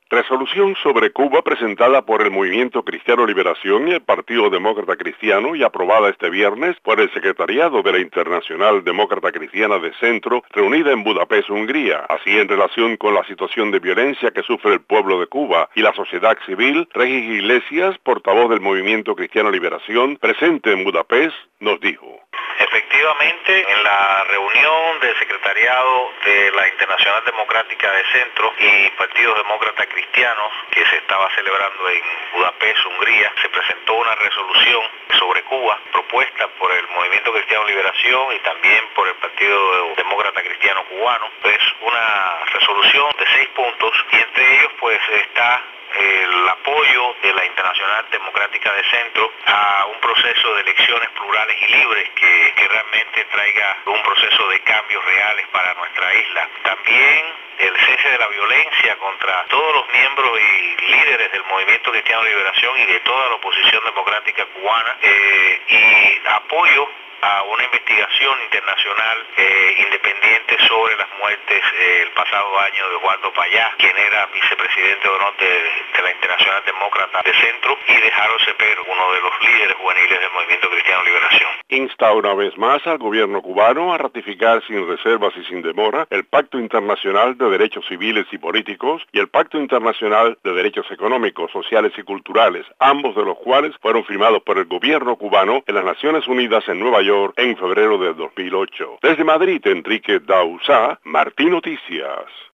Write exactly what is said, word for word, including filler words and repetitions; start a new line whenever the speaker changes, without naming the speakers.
Resolución sobre Cuba presentada por el Movimiento Cristiano Liberación y el Partido Demócrata Cristiano y aprobada este viernes por el Secretariado de la Internacional Demócrata Cristiana de Centro, reunida en Budapest, Hungría. Así, en relación con la situación de violencia que sufre el pueblo de Cuba y la sociedad civil, Regis Iglesias, portavoz del Movimiento Cristiano Liberación, presente en Budapest, nos dijo:
Efectivamente, en la reunión del Secretariado de la Internacional Democrática de Centro y Partidos Demócratas Cristianos que se estaba celebrando en Budapest, Hungría, se presentó una resolución sobre Cuba propuesta por el Movimiento Cristiano Liberación y también por el Partido Demócrata Cristiano Cubano. Es una resolución de seis puntos y entre ellos pues está el apoyo de la Internacional Democrática de Centro a un proceso de elecciones plurales y libres que, que realmente traiga un proceso de cambios reales para nuestra isla. También el cese de la violencia contra todos los miembros y líderes del Movimiento Cristiano de Liberación y de toda la oposición democrática cubana, eh, y apoyo a una investigación internacional eh, independiente sobre las muertes eh, el pasado año de Eduardo Payá, quien era vicepresidente de honor de, de la Internacional Demócrata de Centro, y de Harold Cepero, uno de los líderes juveniles del Movimiento Cristiano de Liberación.
Insta una vez más al gobierno cubano a ratificar sin reservas y sin demora el Pacto Internacional de Derechos Civiles y Políticos y el Pacto Internacional de Derechos Económicos, Sociales y Culturales, ambos de los cuales fueron firmados por el gobierno cubano en las Naciones Unidas en Nueva York en febrero de dos mil ocho. Desde Madrid, Enrique Dauzá, Martín Noticias.